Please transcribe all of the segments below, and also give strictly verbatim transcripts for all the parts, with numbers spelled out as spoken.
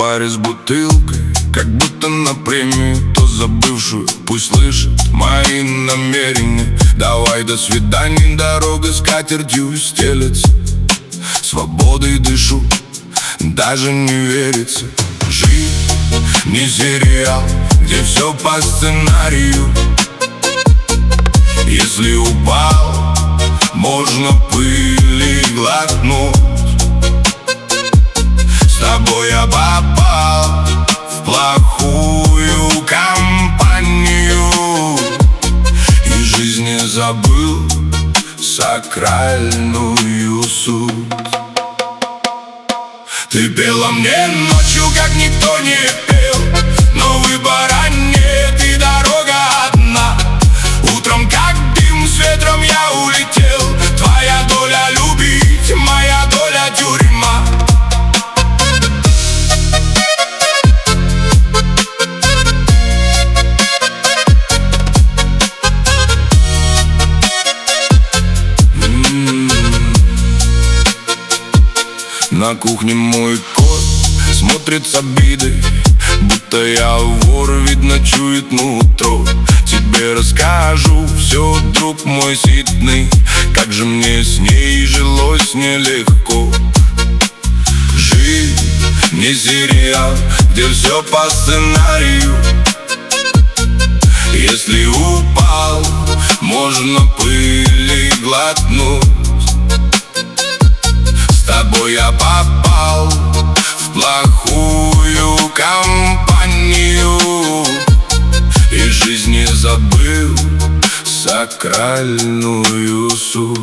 баре с бутылкой, как будто на премию, то забывшую пусть слышит мои намерения. Давай, до свиданий, дорога скатертью стелется, свободой дышу, даже не верится. Жизнь не сериал, где все по сценарию. Если упал, можно пыли глотнуть. С тобой я попал в плохую компанию и жизни забыл сакральную суть. Ты пела мне ночью, как никто не пел, но выбора нет и дорога одна. Утром, как дым, с ветром я улетел. Твоя доля любить, моя доля тюрьма. На кухне мой кот смотрит с обидой, будто я вор, видно, чует нутро. Тебе расскажу все, друг мой ситный, как же мне с ней жилось нелегко. Жизнь не сериал, где все по сценарию. Если упал, можно пыли глотнуть. С тобой я попал в плохую компанию и жизни забыл сакральную суть.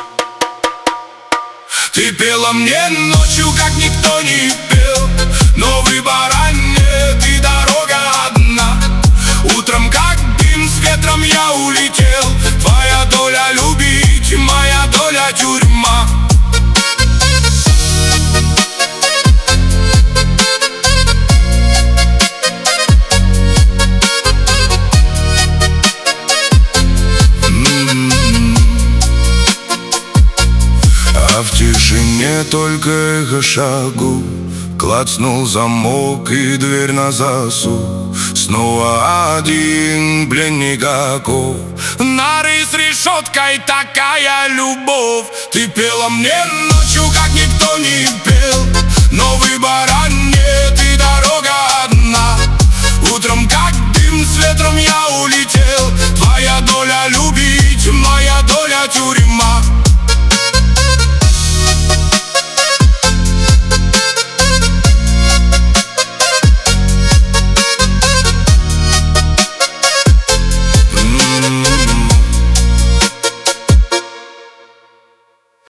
Ты пела мне ночью, как никто не пел, но выбора нет и дорога одна. Утром, как дым, с ветром я улетел. Твоя доля любить, моя доля тюрьма. А в тишине только эхо шагу, клацнул замок и дверь на засов. Снова один пленник оков, нары с решеткой, такая любовь. Ты пела мне ночью, как никто не пел, но выбора